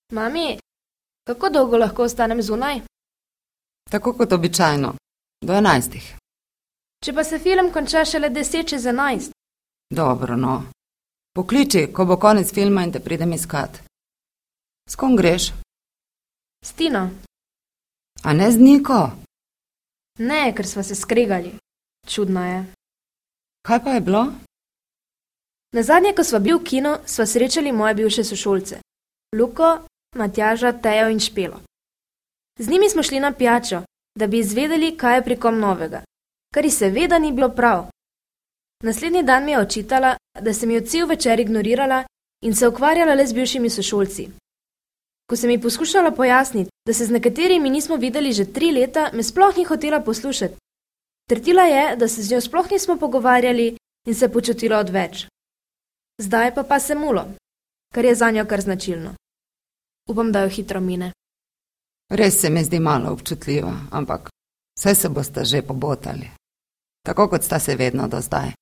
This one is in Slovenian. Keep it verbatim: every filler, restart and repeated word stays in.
Mami, kako dolgo lahko ostanem zunaj? Tako kot običajno, do enajstih. Če pa se film konča šele deset čez enajst. Dobro, no. Pokliči, ko bo konec filma in te pridem iskat. S kom greš? S Tino. A ne z Niko? Ne, ker sva se skregali. Čudno je. Kaj pa je bilo? Nazadnje, ko sva bil v kinu, sva srečali moje bivše sošolce. Luko, Matjaža, Tejo in Špelo. Z njimi smo šli na pijačo, da bi izvedeli, kaj je pri kom novega, kar ji seveda ni bilo prav. Naslednji dan mi je očitala, da sem jo cel večer ignorirala in se ukvarjala le z bivšimi sošolci. Ko sem ji poskušala pojasniti, da se z nekaterimi nismo videli že tri leta, me sploh ni hotela poslušati. Trdila je, da se z njo sploh nismo pogovarjali in se počutila odveč. Zdaj pa pa se mulo, kar je zanjo kar značilno. Upam, da jo hitro mine. Res se mi zdi malo občutljiva, ampak vse se boste že pobotali. Tako kot sta se vedno do zdaj.